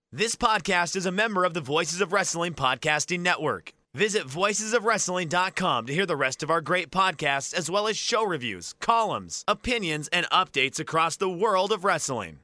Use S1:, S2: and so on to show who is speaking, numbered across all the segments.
S1: This podcast is a member of the Voices of Wrestling Podcasting Network. Visit voicesofwrestling.com to hear the rest of our great podcasts, as well as show reviews, columns, opinions, and updates across the world of wrestling.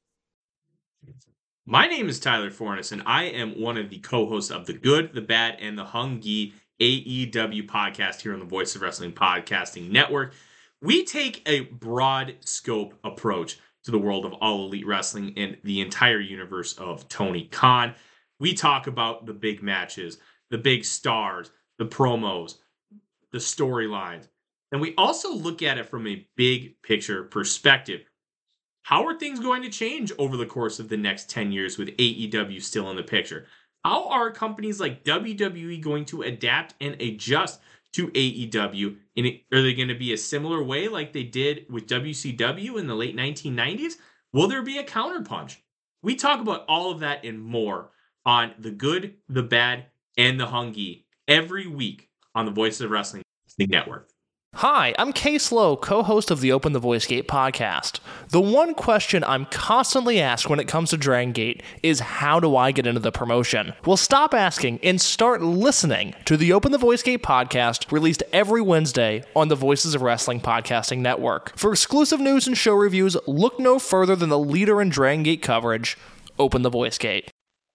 S2: My name is Tyler Fornes, and I am one of the co-hosts of The Good, The Bad, and The Hungy AEW podcast here on the Voice of Wrestling Podcasting Network. We take a broad scope approach to the world of All Elite Wrestling and the entire universe of Tony Khan. We talk about the big matches, the big stars, the promos, the storylines, and we also look at it from a big picture perspective. How are things going to change over the course of the next 10 years with AEW still in the picture? How are companies like WWE going to adapt and adjust to AEW? Are they going to be a similar way like they did with WCW in the late 1990s? Will there be a counterpunch? We talk about all of that and more on The Good, The Bad, and The Hungy every week on the Voices of Wrestling Network.
S3: Hi, I'm Case Lowe, co-host of the Open the Voice Gate podcast. The one question I'm constantly asked when it comes to Dragon Gate is, how do I get into the promotion? Well, stop asking and start listening to the Open the Voice Gate podcast, released every Wednesday on the Voices of Wrestling Podcasting Network. For exclusive news and show reviews, look no further than the leader in Dragon Gate coverage, Open the Voice Gate.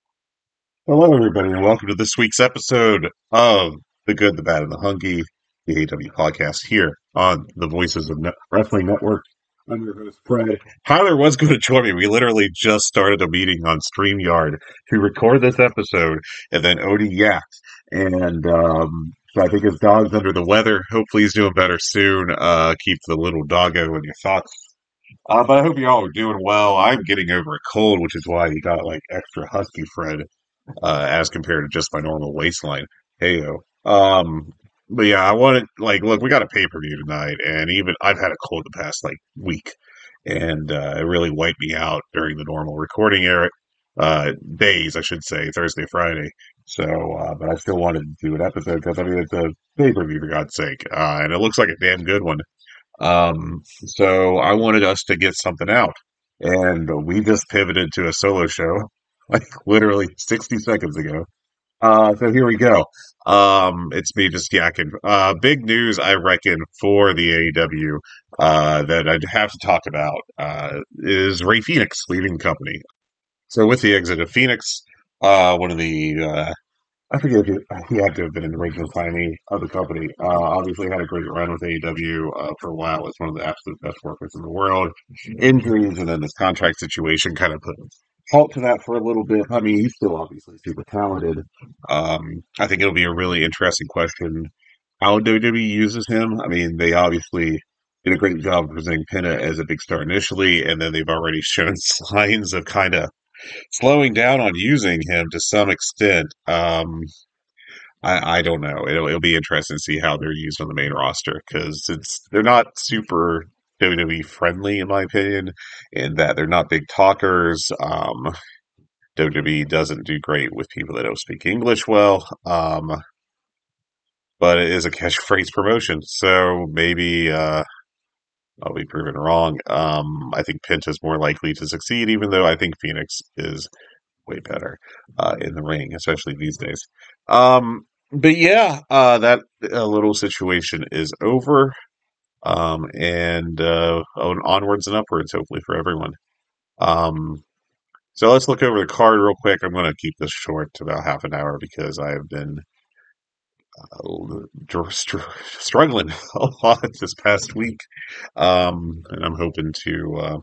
S4: Hello, everybody, and welcome to this week's episode of The Good, The Bad, and The Hungy, the AEW podcast here on the Voices of Wrestling Network. I'm your host, Fred. Tyler was going to join me. We literally just started a meeting on StreamYard to record this episode, and then Odie yacked. And so I think his dog's under the weather. Hopefully he's doing better soon. Keep the little doggo in your thoughts. But I hope you all are doing well. I'm getting over a cold, which is why he got like extra husky, Fred, as compared to just my normal waistline. Heyo. But yeah, I wanted, look, we got a pay-per-view tonight, and even I've had a cold the past, week, and it really wiped me out during the normal recording era, days, I should say, Thursday, Friday. So, but I still wanted to do an episode, because, I mean, it's a pay-per-view, for God's sake, and it looks like a damn good one. So I wanted us to get something out, and we just pivoted to a solo show, literally 60 seconds ago. So here we go. It's me just yakking. Big news, I reckon, for the AEW, that I'd have to talk about, is Rey Fenix leaving the company. So with the exit of Phoenix, one of the, I forget if he had to have been in the regional signee of the company. Obviously had a great run with AEW, for a while. Was one of the absolute best workers in the world. Injuries and then this contract situation kind of put halt to that for a little bit. I mean, he's still obviously super talented. I think it'll be a really interesting question how WWE uses him. I mean, they obviously did a great job of presenting Penta as a big star initially, and then they've already shown signs of kind of slowing down on using him to some extent. I don't know. It'll be interesting to see how they're used on the main roster, because they're not super WWE friendly, in my opinion, in that they're not big talkers. WWE doesn't do great with people that don't speak English well, but it is a catchphrase promotion, so maybe I'll be proven wrong. I think Penta's more likely to succeed, even though I think Phoenix is way better in the ring, especially these days. But yeah, that little situation is over. And onwards and upwards, hopefully, for everyone. So let's look over the card real quick. I'm going to keep this short to about half an hour, because I have been struggling a lot this past week. And I'm hoping to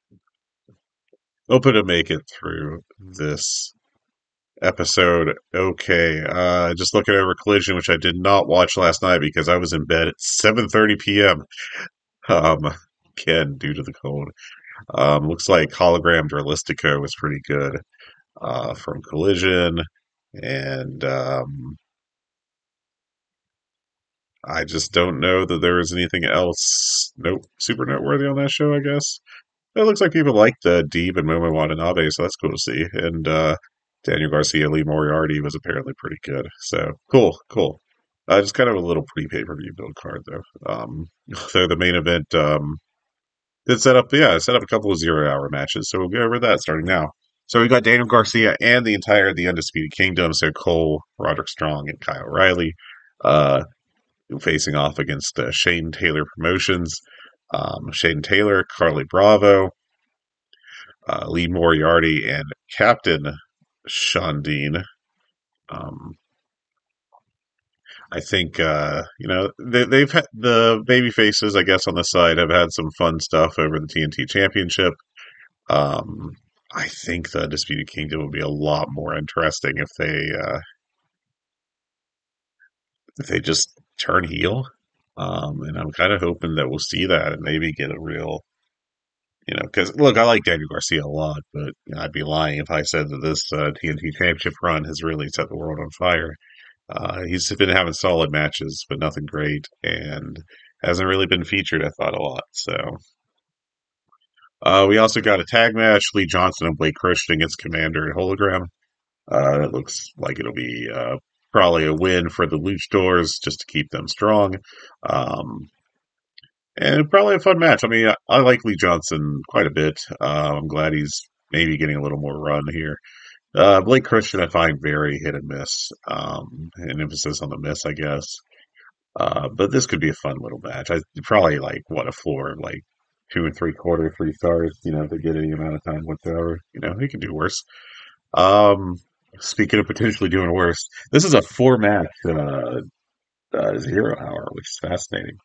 S4: make it through this episode okay. Just looking over Collision, which I did not watch last night because I was in bed at 7:30 p.m. Again, due to the cold. Looks like Hologram Dralistico was pretty good from Collision, and I just don't know that there was anything else super noteworthy on that show, I guess. It looks like people liked Deeb and Momo Watanabe, so that's cool to see. And Daniel Garcia, Lee Moriarty was apparently pretty good. So, cool. Just kind of a little pre-pay-per-view build card, though. So the main event did set up a couple of 0-hour matches, so we'll go over that starting now. So we got Daniel Garcia and the entire The Undisputed Kingdom. So Cole, Roderick Strong, and Kyle O'Reilly facing off against Shane Taylor Promotions. Shane Taylor, Carly Bravo, Lee Moriarty, and Captain Sean Dean. I think they've had the baby faces, I guess, on the side have had some fun stuff over the TNT Championship. I think the Undisputed Kingdom would be a lot more interesting if they just turn heel. And I'm kind of hoping that we'll see that and maybe get a real, because look, I like Daniel Garcia a lot, but I'd be lying if I said that this TNT Championship run has really set the world on fire. He's been having solid matches, but nothing great, and hasn't really been featured, I thought, a lot. So we also got a tag match: Lee Johnson and Blake Christian against Commander and Hologram. It looks like it'll be probably a win for the Luchadors just to keep them strong. And probably a fun match. I mean, I like Lee Johnson quite a bit. I'm glad he's maybe getting a little more run here. Blake Christian, I find very hit and miss. An emphasis on the miss, I guess. But this could be a fun little match. I probably a floor of 2 3/4, 3 stars. To get any amount of time whatsoever. He can do worse. Speaking of potentially doing worse, this is a 4-match 0 hour, which is fascinating.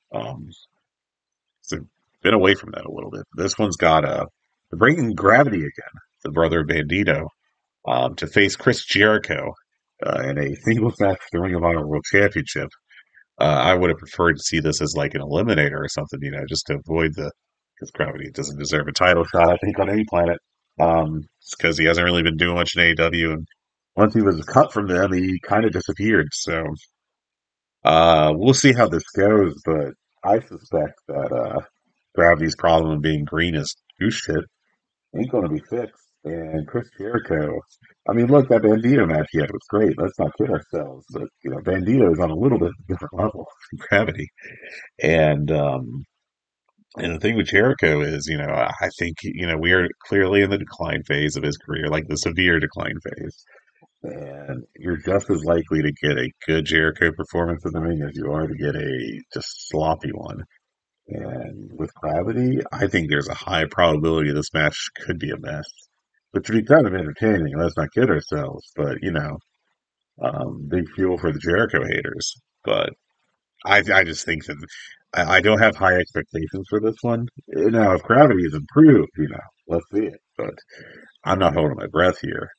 S4: So been away from that a little bit. This one's got they're bringing Gravity again, the brother of Bandito, to face Chris Jericho in a singles match for the Ring of Honor World Championship. I would have preferred to see this as an eliminator or something, just to avoid because Gravity doesn't deserve a title shot, I think, on any planet. Because he hasn't really been doing much in AEW, and once he was cut from them, he kind of disappeared. So we'll see how this goes, but I suspect that Gravity's problem of being green as goose shit ain't going to be fixed. And Chris Jericho, I mean, look, that Bandito match he had was great. Let's not kid ourselves. But, Bandito is on a little bit different level than Gravity. And the thing with Jericho is, I think, we are clearly in the decline phase of his career, the severe decline phase. And you're just as likely to get a good Jericho performance in the ring as you are to get a just sloppy one. And with Gravity, I think there's a high probability this match could be a mess. Which would be kind of entertaining, let's not kid ourselves. But, big fuel for the Jericho haters. But I just think that I don't have high expectations for this one. Now, if Gravity is improved, let's see it. But I'm not holding my breath here.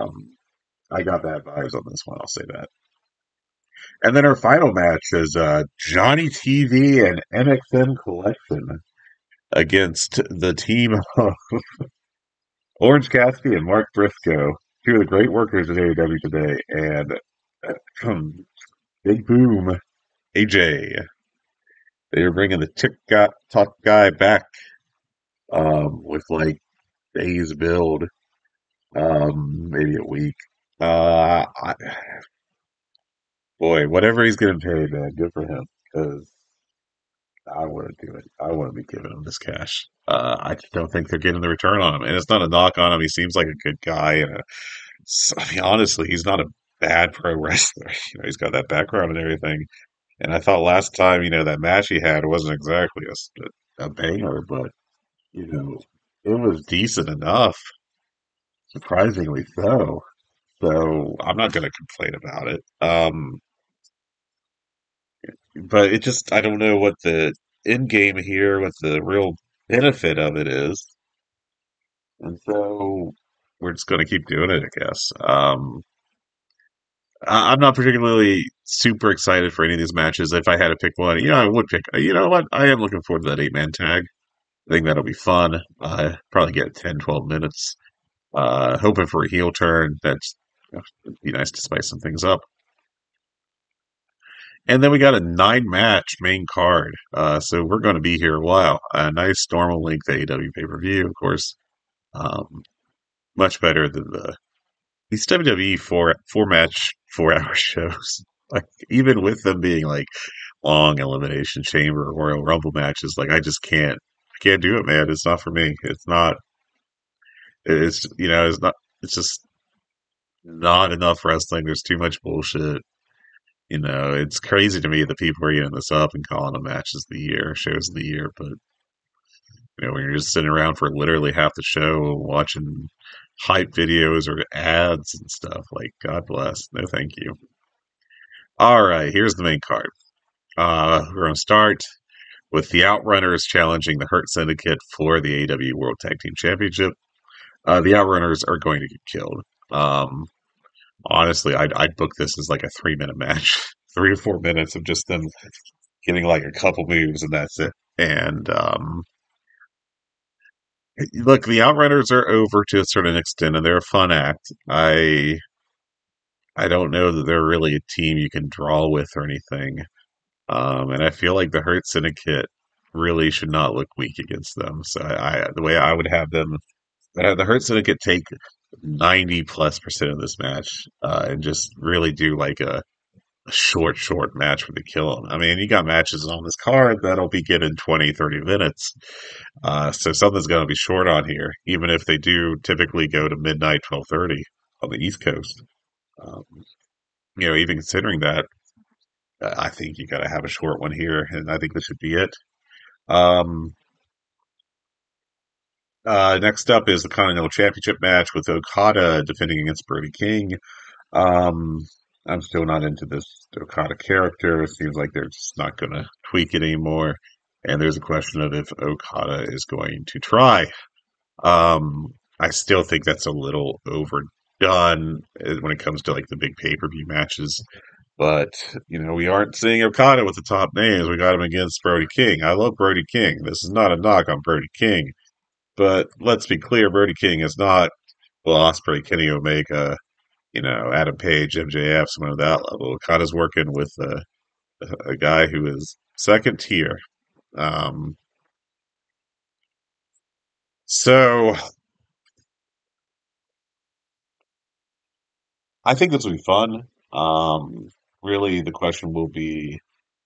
S4: I got bad vibes on this one, I'll say that. And then our final match is Johnny TV and MXM Collection against the team of Orange Cassidy and Mark Briscoe, 2 of the great workers at AEW today, and Big Boom AJ. They are bringing the TikTok guy back with days build, maybe a week. Boy, whatever he's getting paid, man, good for him. Because I wouldn't do it. I wouldn't be giving him this cash. I just don't think they're getting the return on him, and it's not a knock on him. He seems like a good guy, and honestly, he's not a bad pro wrestler. He's got that background and everything. And I thought last time, that match he had wasn't exactly a banger, but it was decent enough. Surprisingly so. So I'm not going to complain about it. But I don't know what the end game here, what the real benefit of it is. And so we're just going to keep doing it, I guess. I'm not particularly super excited for any of these matches. If I had to pick one, I would pick. You know what? I am looking forward to that 8-man tag. I think that'll be fun. Probably get 10, 12 minutes. Hoping for a heel turn. It'd be nice to spice some things up. And then we got a 9-match main card. So we're going to be here a while. A nice normal length AEW pay-per-view, of course. Much better than these WWE 4-match 4-hour shows. Even with them being long Elimination Chamber or Royal Rumble matches, I just can't do it, man. It's not for me. It's not. It's not. it's just not enough wrestling. There's too much bullshit. It's crazy to me that people are eating this up and calling them matches of the year, shows of the year. But when you're just sitting around for literally half the show watching hype videos or ads and stuff, like, God bless. No, thank you. All right, here's the main card. We're going to start with the Outrunners challenging the Hurt Syndicate for the AEW World Tag Team Championship. The Outrunners are going to get killed. Honestly, I'd book this as like a 3-minute match. 3 or 4 minutes of just them getting like a couple moves and that's it. And look, the Outrunners are over to a certain extent and they're a fun act. I don't know that they're really a team you can draw with or anything. And I feel like the Hurt Syndicate really should not look weak against them. So the way I would have them, the Hurt Syndicate take 90+% of this match and just really do like a short match where they kill them. I mean, you got matches on this card that'll be getting 20, 30 minutes. So something's going to be short on here, even if they do typically go to midnight, 12:30 on the East Coast. Even considering that, I think you got to have a short one here, and I think this should be it. Next up is the Continental Championship match with Okada defending against Brody King. I'm still not into this Okada character. It seems like they're just not going to tweak it anymore. And there's a question of if Okada is going to try. I still think that's a little overdone when it comes to like the big pay-per-view matches. But, we aren't seeing Okada with the top names. We got him against Brody King. I love Brody King. This is not a knock on Brody King. But let's be clear, Brody King is not Will Ospreay, Kenny Omega, Adam Page, MJF, someone of that level. Okada's working with a guy who is second tier. So I think this will be fun. Really, the question will be,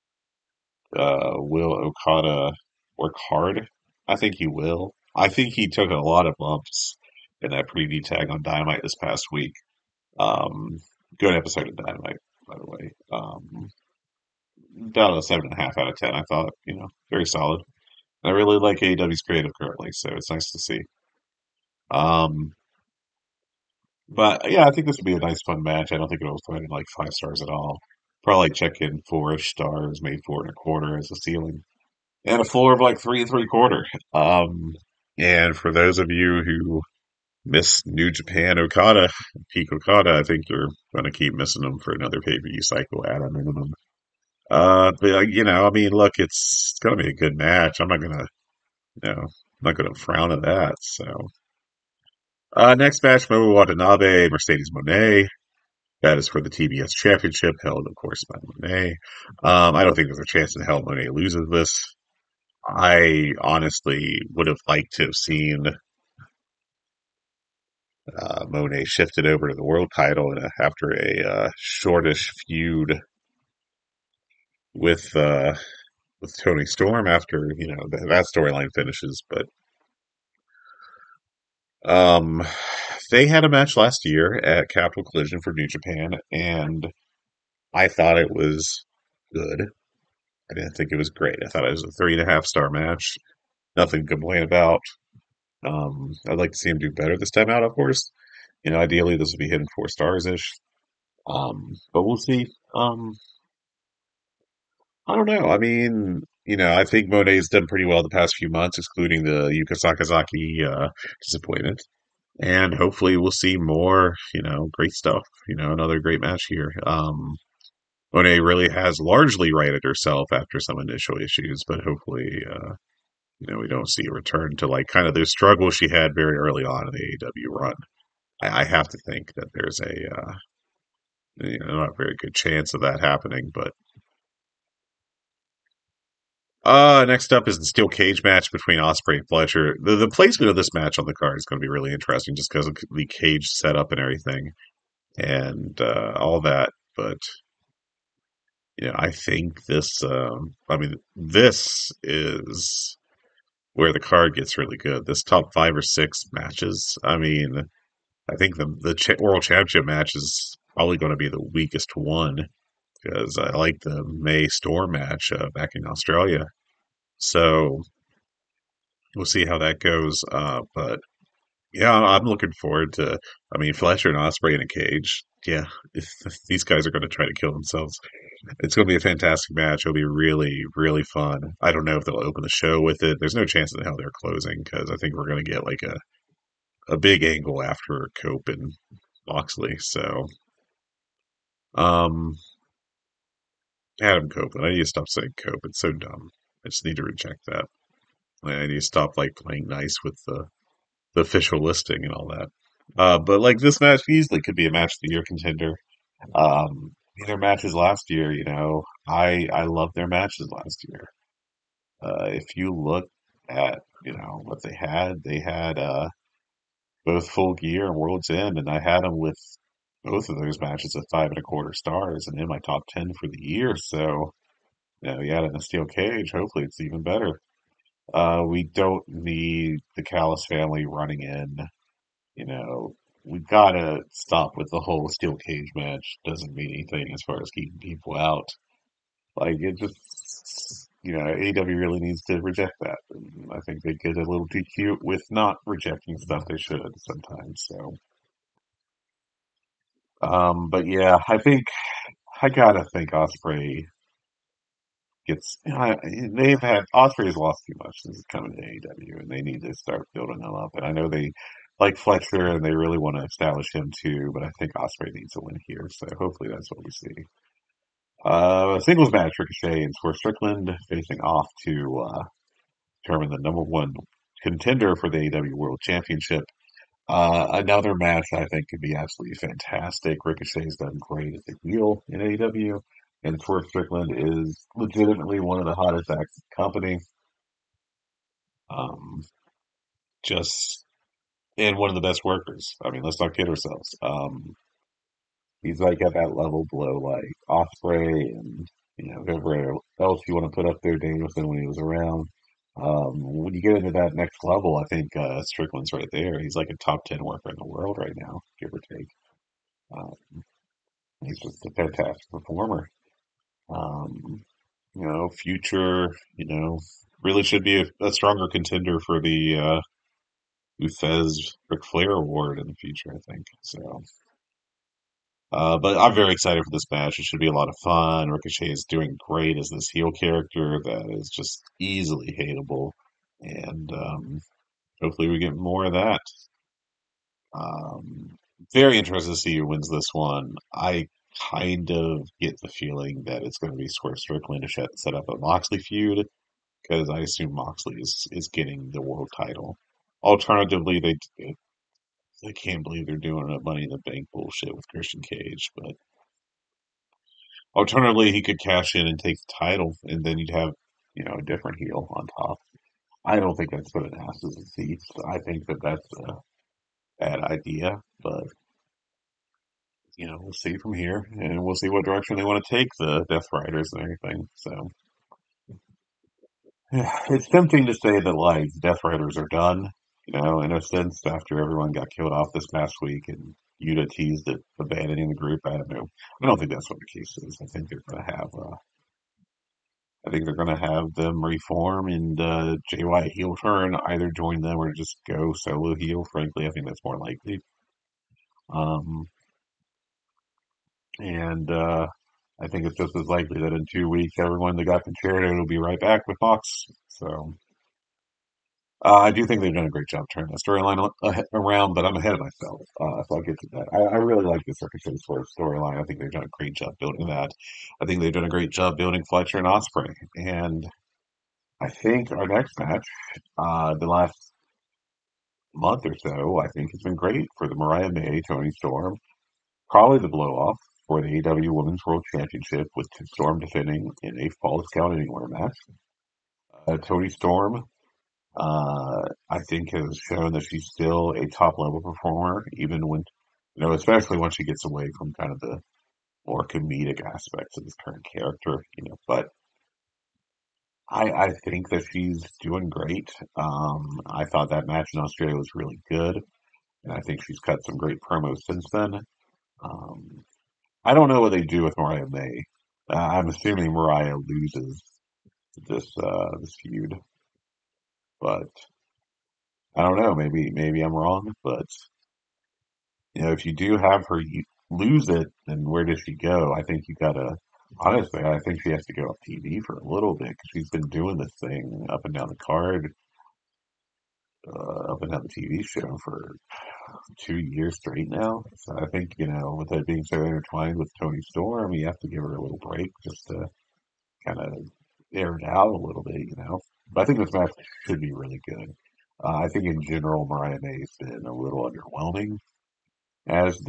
S4: will Okada work hard? I think he will. I think he took a lot of bumps in that preview tag on Dynamite this past week. Good episode of Dynamite, by the way. Down a 7.5 out of 10. I thought, very solid. I really like AEW's creative currently, so it's nice to see. But yeah, I think this would be a nice, fun match. I don't think it'll threaten like 5 stars at all. Probably check in 4-ish stars, maybe 4.25 as a ceiling, and a floor of like 3 3/4. And for those of you who miss New Japan Okada, peak Okada, I think you're going to keep missing them for another pay-per-view cycle at a minimum. But I mean, look, it's going to be a good match. I'm not going to, I'm not going to frown at that. So, next match, Momo Watanabe, Mercedes Moné. That is for the TBS Championship, held, of course, by Moné. I don't think there's a chance in hell Moné loses this. I honestly would have liked to have seen Moné shifted over to the world title after a shortish feud with Tony Storm after that storyline finishes. But they had a match last year at Capital Collision for New Japan, and I thought it was good. I didn't think it was great. I thought it was a 3.5-star match. Nothing to complain about. I'd like to see him do better this time out, of course. Ideally this would be hitting 4 stars ish. But we'll see. I don't know. I mean, I think Moné's done pretty well the past few months, excluding the Yuka Sakazaki disappointment. And hopefully we'll see more, great stuff. Another great match here. Moné really has largely righted herself after some initial issues, but hopefully, we don't see a return to like kind of the struggle she had very early on in the AEW run. I have to think that there's not a very good chance of that happening, but next up is the steel cage match between Ospreay and Fletcher. The placement of this match on the card is going to be really interesting just because of the cage setup and everything and all that. But I think this this is where the card gets really good. This top 5 or 6 matches. I mean, I think the World Championship match is probably going to be the weakest one because I like the May Storm match back in Australia. So we'll see how that goes. But yeah, I'm looking forward to. I mean, Fletcher and Osprey in a cage. Yeah, these guys are going to try to kill themselves. It's going to be a fantastic match. It'll be really, really fun. I don't know if they'll open the show with it. There's no chance in hell they're closing because I think we're going to get like a big angle after Cope and Moxley. So, um, Adam Copeland. I need to stop saying Cope. It's so dumb. I just need to reject that. I need to stop like playing nice with the official listing and all that. But like this match easily could be a match of the year contender. Their matches last year, I loved their matches last year. If you look at what they had both Full Gear and World's End, and I had them with both of those matches at 5.25 stars and in my top 10 for the year. So you add in a steel cage, hopefully it's even better. We don't need the Callis family running in. We gotta stop with the whole steel cage match. Doesn't mean anything as far as keeping people out. Like it just, AEW really needs to reject that. And I think they get a little too cute with not rejecting stuff they should sometimes. So, but yeah, I gotta think Osprey gets. They've had Osprey's lost too much since coming to AEW, and they need to start building them up. And I know they like Fletcher, and they really want to establish him too. But I think Osprey needs a win here, so hopefully that's what we see. Singles match: Ricochet and Swerve Strickland facing off to determine the number one contender for the AEW World Championship. Another match I think could be absolutely fantastic. Ricochet's done great as a heel in AEW, and Swerve Strickland is legitimately one of the hottest acts in the company. Um, just and one of the best workers. I mean, let's not kid ourselves. He's like at that level below like Osprey and whoever else you want to put up there, Danielson when he was around. When you get into that next level, I think Strickland's right there. He's like a top 10 worker in the world right now, give or take. Um, he's just a fantastic performer. Um, future, really should be a stronger contender for the Ufez Ric Flair Award in the future, I think. So, but I'm very excited for this match. It should be a lot of fun. Ricochet is doing great as this heel character that is just easily hateable, and hopefully we get more of that. Very interested to see who wins this one. I kind of get the feeling that it's going to be Swerve Strickland to set up a Moxley feud because I assume Moxley is getting the world title. Alternatively, they can't believe they're doing a Money in the Bank bullshit with Christian Cage, but alternatively, he could cash in and take the title, and then you'd have a different heel on top. I don't think that's putting asses in seats. I think that that's a bad idea, but we'll see from here, and we'll see what direction they want to take the Death Riders and everything. So it's tempting to say that like Death Riders are done, in a sense, after everyone got killed off this past week and Yuta teased it abandoning the group. I don't know. I don't think that's what the case is. I think they're going to have. I think they're going to have them reform and Jay White heel turn, either join them or just go solo heel. Frankly, I think that's more likely. Um, and I think it's just as likely that in 2 weeks, everyone that got concerto will be right back with Fox. So I do think they've done a great job turning the storyline around, but I'm ahead of myself. So I'll get to that. I really like the Ricochet storyline. I think they've done a great job building that. I think they've done a great job building Fletcher and Osprey. And I think our next match, the last month or so, I think has been great for the Mariah May, Toni Storm. Probably the blow off for the AEW Women's World Championship with Storm defending in a Falls Count Anywhere match. Toni Storm, I think, has shown that she's still a top level performer, even when, especially when she gets away from kind of the more comedic aspects of this current character, but I think that she's doing great. I thought that match in Australia was really good. and I think she's cut some great promos since then. Um, I don't know what they do with Mariah May. I'm assuming Mariah loses this feud, but I don't know. Maybe I'm wrong, but if you do have her lose it, then where does she go? I think you gotta. Honestly, I think she has to go off TV for a little bit because she's been doing this thing up and down the card, up and down the TV show for 2 years straight now. So I think with it being so intertwined with Tony Storm, you have to give her a little break just to kind of air it out a little bit. But I think this match should be really good. I think in general, Mariah May's been a little underwhelming as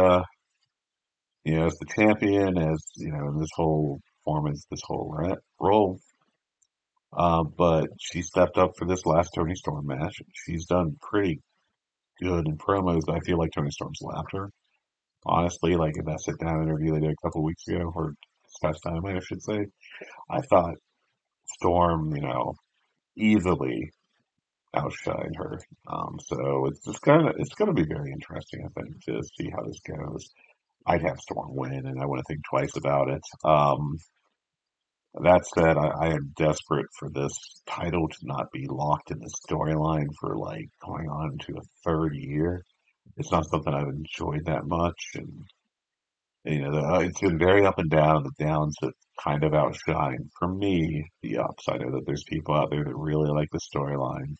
S4: as the champion, as in this whole performance, this whole role. But she stepped up for this last Tony Storm match. She's done pretty good in promos. I feel like Tony Storm's lapped her. Honestly, like in that sit-down interview they did a couple weeks ago, or this past time, I should say, I thought Storm, easily outshined her. So it's gonna be very interesting, I think, to see how this goes. I'd have Storm win, and I wouldn't think twice about it. That said, I am desperate for this title to not be locked in the storyline for like going on to a third year. It's not something I've enjoyed that much, and it's been very up and down. The downs have kind of outshined, for me, the ups. I know that there's people out there that really like the storyline.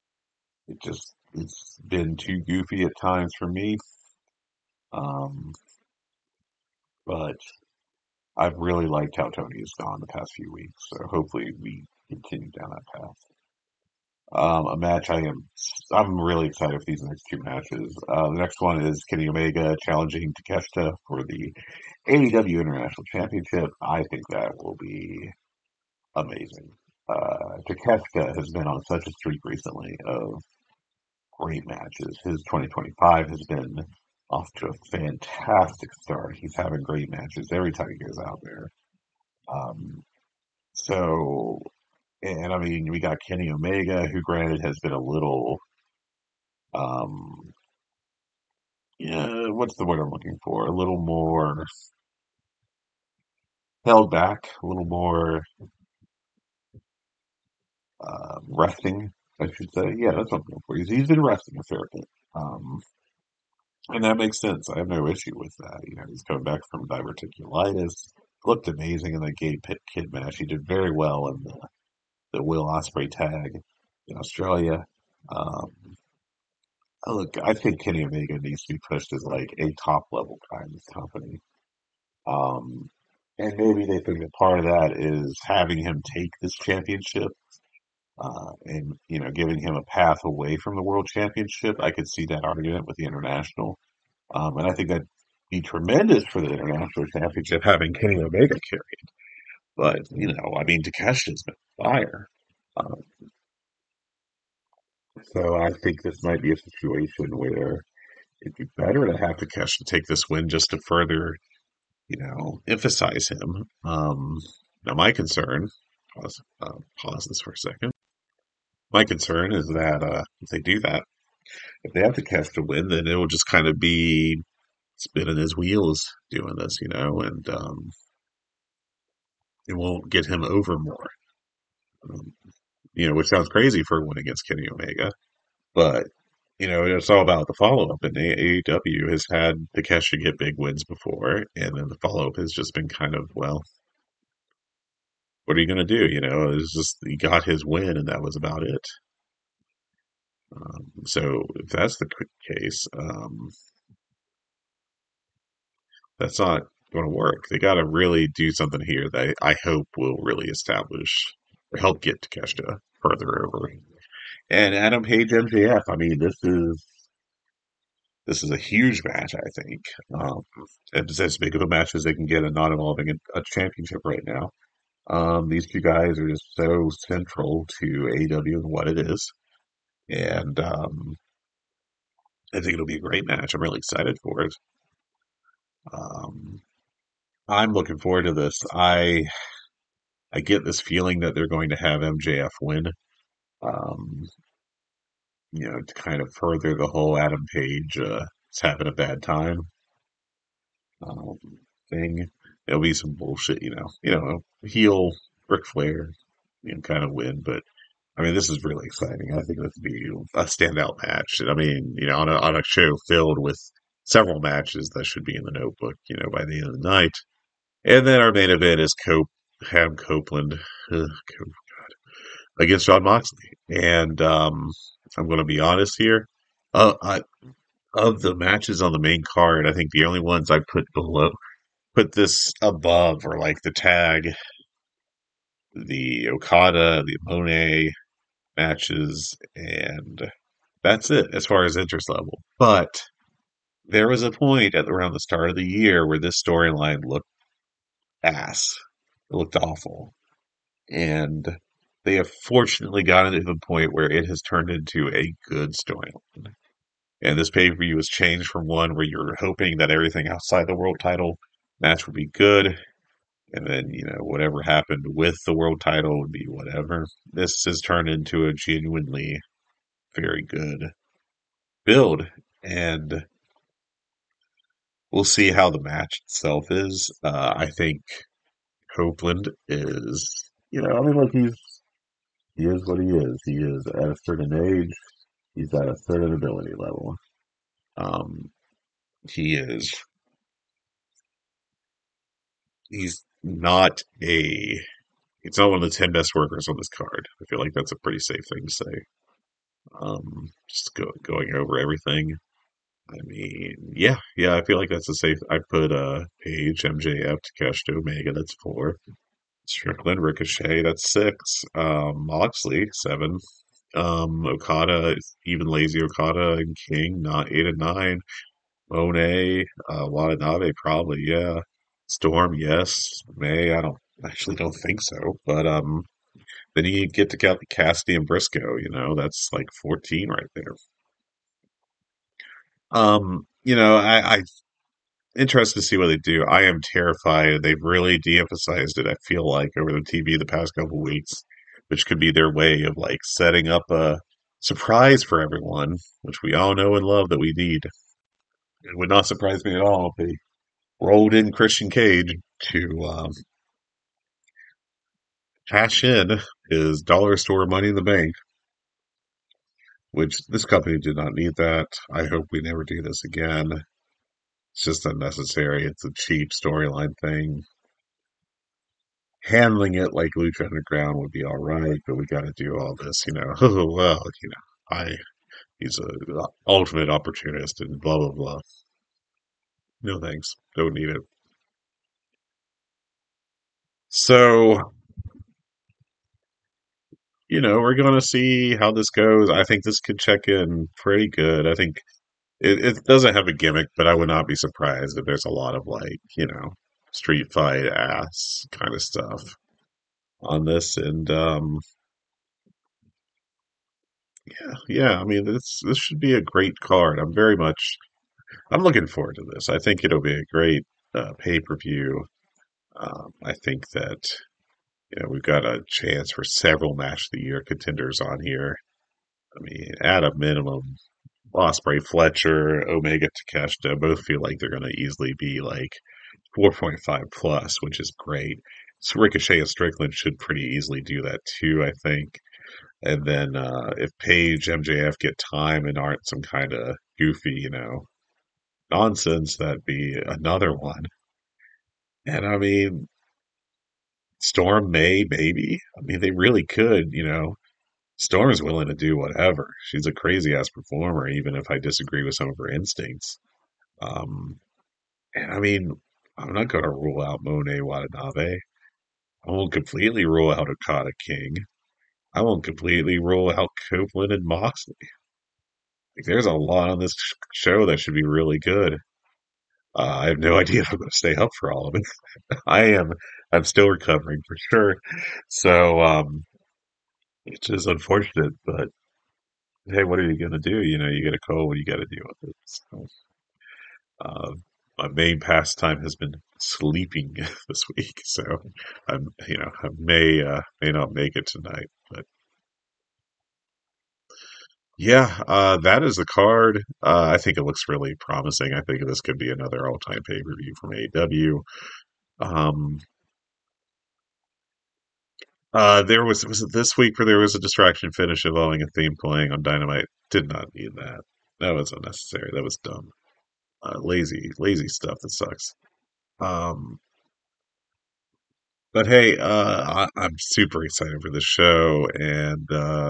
S4: It's been too goofy at times for me. Um, but I've really liked how Tony has gone the past few weeks, so hopefully we continue down that path. A match I'm really excited for these next two matches. The next one is Kenny Omega challenging Takeshita for the AEW International Championship. I think that will be amazing. Takeshita has been on such a streak recently of great matches. His 2025 has been off to a fantastic start. He's having great matches every time he goes out there. Um, so, and I mean, we got Kenny Omega, who granted has been a little, um, yeah, what's the word I'm looking for? A little more held back, a little more resting, I should say. Yeah, that's what I'm looking for. He's been resting a fair bit. And that makes sense. I have no issue with that. He's coming back from diverticulitis. Looked amazing in the Gay Pit Kid match. He did very well in the Will Ospreay tag in Australia. Um, look, I think Kenny Omega needs to be pushed as like a top level guy in this company. Um, and maybe they think that part of that is having him take this championship and giving him a path away from the world championship. I could see that argument with the international. And I think that'd be tremendous for the international championship having Kenny Omega carry it. But, I mean, Takeshi's been fire. Um, so I think this might be a situation where it'd be better to have Takeshi take this win just to further, emphasize him. Now, my concern, pause this for a second. My concern is that if they do that, if they have Takeshi to win, then it will just kind of be spinning his wheels doing this, and it won't get him over more. Um, which sounds crazy for a win against Kenny Omega, but it's all about the follow up. And AEW has had Takeshi get big wins before, and then the follow up has just been kind of, well, what are you going to do? It's just he got his win, and that was about it. So if that's the case, that's not going to work. They got to really do something here that I hope will really establish or help get Takeshita further over. And Adam Page MJF. I mean, this is a huge match. I think it's as big of a match as they can get, and not involving a championship right now. These two guys are just so central to AEW and what it is, and I think it'll be a great match. I'm really excited for it. I'm looking forward to this. I get this feeling that they're going to have MJF win. Um, to kind of further the whole Adam Page is having a bad time um, thing. It'll be some bullshit, heel Ric Flair, kind of win. But I mean, this is really exciting. I think this would be a standout match. I mean, on a show filled with several matches that should be in the notebook, by the end of the night. And then our main event is Ham Copeland against Jon Moxley. And I'm going to be honest here. Of the matches on the main card, I think the only ones I put this above are like the tag, the Okada, the Monet matches, and that's it as far as interest level. But there was a point at around the start of the year where this storyline looked ass. It looked awful. And they have fortunately gotten to the point where it has turned into a good storyline. And this pay-per-view was changed from one where you're hoping that everything outside the world title match would be good. And then, whatever happened with the world title would be whatever. This has turned into a genuinely very good build. And we'll see how the match itself is. I think Copeland is, look, he is what he is. He is at a certain age. He's at a certain ability level. He's not he's not one of the 10 best workers on this card. I feel like that's a pretty safe thing to say. Just going over everything. I mean, yeah, I feel like that's a safe. I put Page, MJF, Takeshita, Omega. That's 4. Strickland, Ricochet. That's 6. Moxley, 7. Okada, even lazy Okada and King, not 8 and 9. Monet, Watanabe, probably, yeah. Storm, yes. May, don't think so. But then you get to Cassidy and Briscoe. That's like 14 right there. I interested to see what they do. I am terrified. They've really de-emphasized it, I feel like, over the TV the past couple weeks, which could be their way of like setting up a surprise for everyone, which we all know and love that we need. It would not surprise me at all if they rolled in Christian Cage to cash in his dollar store Money in the Bank, which this company did not need that. I hope we never do this again. It's just unnecessary. It's a cheap storyline thing. Handling it like Lucha Underground would be all right, but we got to do all this, Oh, well, he's a ultimate opportunist and blah blah blah. No thanks. Don't need it. So, we're going to see how this goes. I think this could check in pretty good. I think it doesn't have a gimmick, but I would not be surprised if there's a lot of like, street fight ass kind of stuff on this. And yeah. I mean, this should be a great card. I'm looking forward to this. I think it'll be a great pay-per-view. I think that we've got a chance for several match of the year contenders on here. I mean, at a minimum, Ospreay, Fletcher, Omega, Takeshita both feel like they're going to easily be like 4.5 plus, which is great. So Ricochet and Strickland should pretty easily do that too, I think. And then if Page, MJF get time and aren't some kind of goofy, nonsense, that'd be another one. And I mean, Storm may, maybe. I mean, they really could, Storm is willing to do whatever. She's a crazy ass performer, even if I disagree with some of her instincts. And I mean, I'm not going to rule out Monet Watanabe. I won't completely rule out Okada King. I won't completely rule out Copeland and Moxley. Like, there's a lot on this show that should be really good. I have no idea if I'm going to stay up for all of it. I'm still recovering for sure. So, it's just unfortunate, but hey, what are you going to do? You get a cold, what you got to deal with it. So, my main pastime has been sleeping this week, so I may not make it tonight, but Yeah, that is the card. I think it looks really promising. I think this could be another all-time pay-per-view from AEW. Was it this week where there was a distraction finish involving a theme playing on Dynamite? Did not need that. That was unnecessary. That was dumb. Lazy stuff that sucks. Um, but hey, I'm super excited for this show, and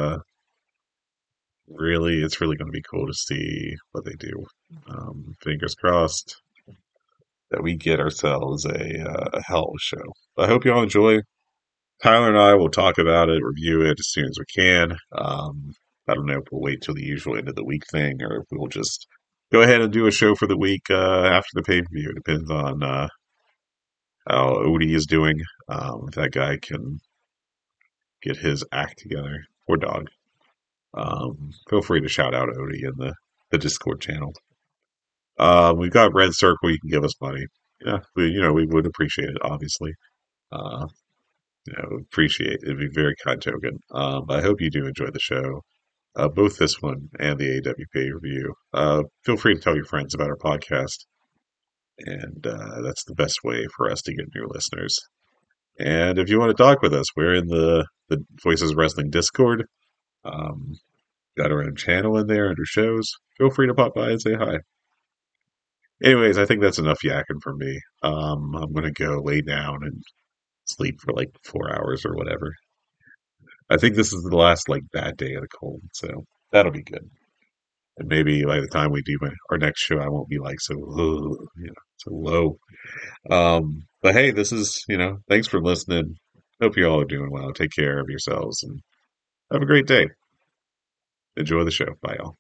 S4: it's really going to be cool to see what they do. Fingers crossed that we get ourselves a hell of a show. I hope you all enjoy. Tyler and I will talk about it, review it as soon as we can. I don't know if we'll wait till the usual end of the week thing, or if we'll just go ahead and do a show for the week after the pay per view. It depends on how Odie is doing. If that guy can get his act together. Poor dog. Feel free to shout out Odie in the Discord channel. We've got Red Circle. You can give us money. Yeah, we would appreciate it, obviously. Appreciate it. It'd be a very kind token. But I hope you do enjoy the show, both this one and the AEW pay-per-view. Feel free to tell your friends about our podcast, and that's the best way for us to get new listeners. And if you want to talk with us, we're in the Voices of Wrestling Discord. Got our own channel in there under shows. Feel free to pop by and say hi. Anyways, I think that's enough yakking for me. I'm going to go lay down and sleep for like 4 hours or whatever. I think this is the last bad day of the cold, so that'll be good. And maybe by the time we do our next show, I won't be so low. But hey, this is thanks for listening. Hope you all are doing well. Take care of yourselves and have a great day. Enjoy the show. Bye, y'all.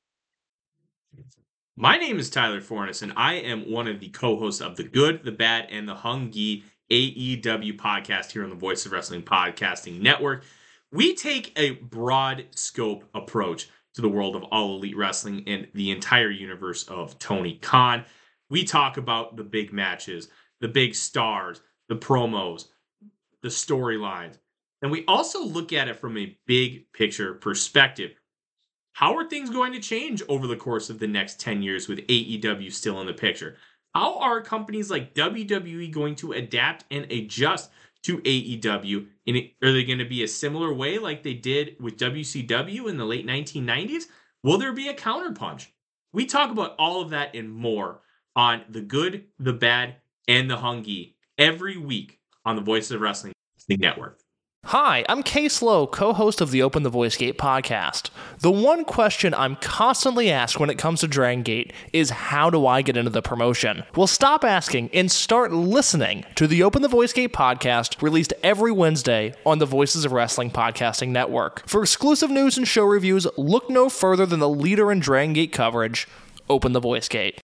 S2: My name is Tyler Fornes, and I am one of the co-hosts of the Good, the Bad, and the Hungy AEW podcast here on the Voice of Wrestling Podcasting Network. We take a broad scope approach to the world of All Elite Wrestling and the entire universe of Tony Khan. We talk about the big matches, the big stars, the promos, the storylines, and we also look at it from a big picture perspective. How are things going to change over the course of the next 10 years with AEW still in the picture? How are companies like WWE going to adapt and adjust to AEW? Are they going to be a similar way like they did with WCW in the late 1990s? Will there be a counterpunch? We talk about all of that and more on The Good, the Bad, and the Hungy every week on the Voice of Wrestling Network.
S3: Hi, I'm Case Lowe, co-host of the Open the Voice Gate podcast. The one question I'm constantly asked when it comes to Dragon Gate is how do I get into the promotion? Well, stop asking and start listening to the Open the Voice Gate podcast, released every Wednesday on the Voices of Wrestling Podcasting Network. For exclusive news and show reviews, look no further than the leader in Dragon Gate coverage, Open the Voice Gate.